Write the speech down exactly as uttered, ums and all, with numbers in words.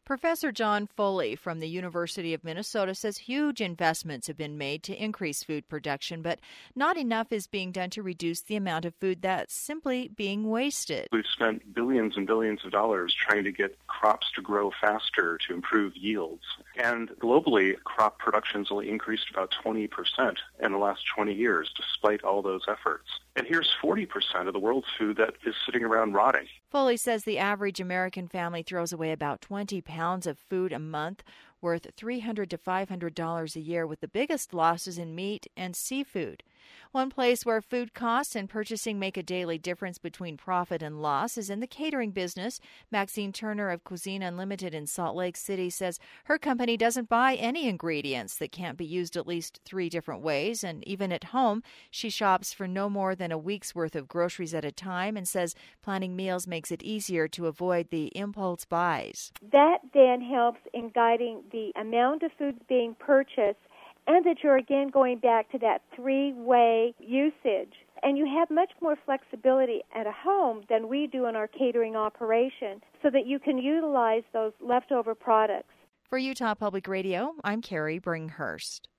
Professor John Foley from the University of Minnesota says huge investments have been made to increase food production, but not enough is being done to reduce the amount of food that's simply being wasted. We've spent billions and billions of dollars trying to get crops to grow faster to improve yields. And globally, crop production's only increased about twenty percent in the last twenty years, despite all those efforts. And here's forty percent of the world's food that is sitting around rotting. Foley says the average American family throws away about twenty pounds of food a month, worth three hundred to five hundred dollars a year, with the biggest losses in meat and seafood. One place where food costs and purchasing make a daily difference between profit and loss is in the catering business. Maxine Turner of Cuisine Unlimited in Salt Lake City says her company doesn't buy any ingredients that can't be used at least three different ways, and even at home, she shops for no more than a week's worth of groceries at a time and says planning meals makes it easier to avoid the impulse buys. That then helps in guiding the amount of food being purchased, and that you're again going back to that three-way usage. And you have much more flexibility at a home than we do in our catering operation, so that you can utilize those leftover products. For Utah Public Radio, I'm Carrie Bringhurst.